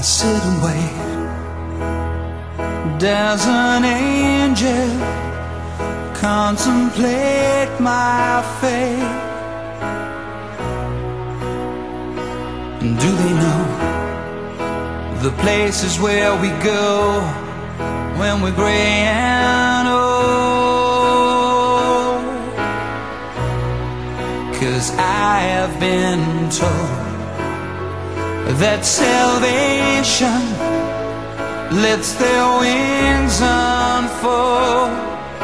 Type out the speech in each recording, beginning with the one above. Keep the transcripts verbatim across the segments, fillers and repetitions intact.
I sit and wait. Does an angel contemplate my fate? And do they know the places where we go when we're gray and old? 'Cause I have been told that salvation lets their wings unfold.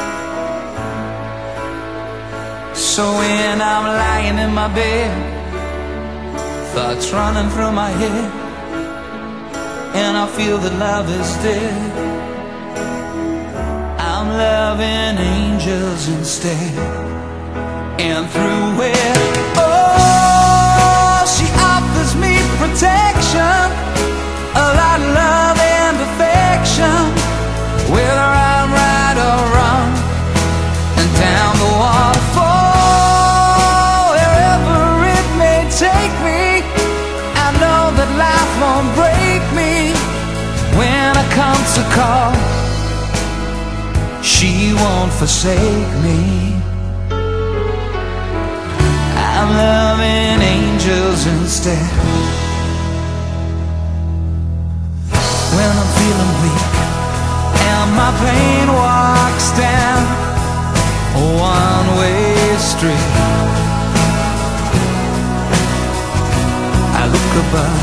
So when I'm lying in my bed, thoughts running through my head, and I feel that love is dead, I'm loving angels instead. And through it, oh, she offers me protection, a lot of love and affection, whether I'm right or wrong, and down the waterfall, wherever it may take me, I know that life won't break me when I come to call. She won't forsake me. I'm loving angels instead. When I'm feeling weak and my pain walks down a one-way street, I look above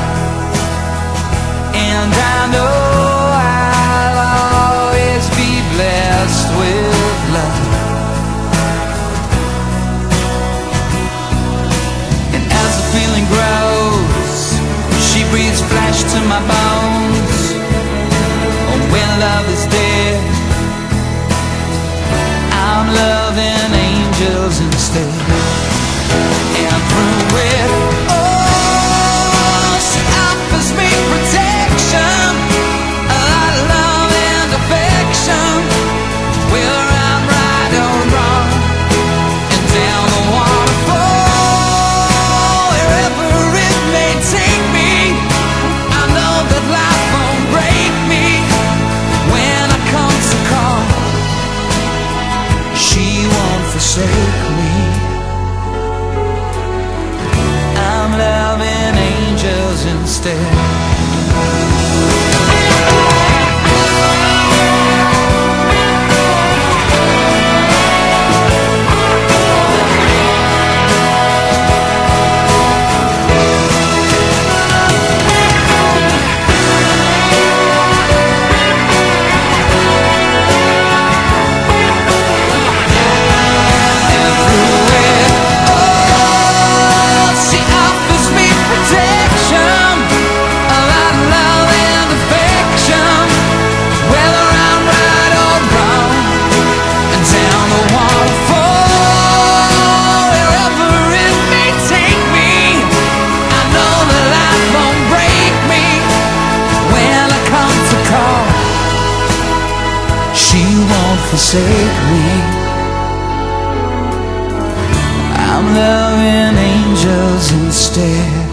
and I know I'll always be blessed with love. And as the feeling grows, she breathes flesh to my bones. And when love is dead, I'm loving angels instead. And through it, oh, she offers me protection, a lot of love and affection, whether I'm right or wrong, and down the waterfall, wherever it may take me, I know that life won't break me when I come to call. She won't forsake me. I'm loving angels instead. She won't forsake me. I'm loving angels instead.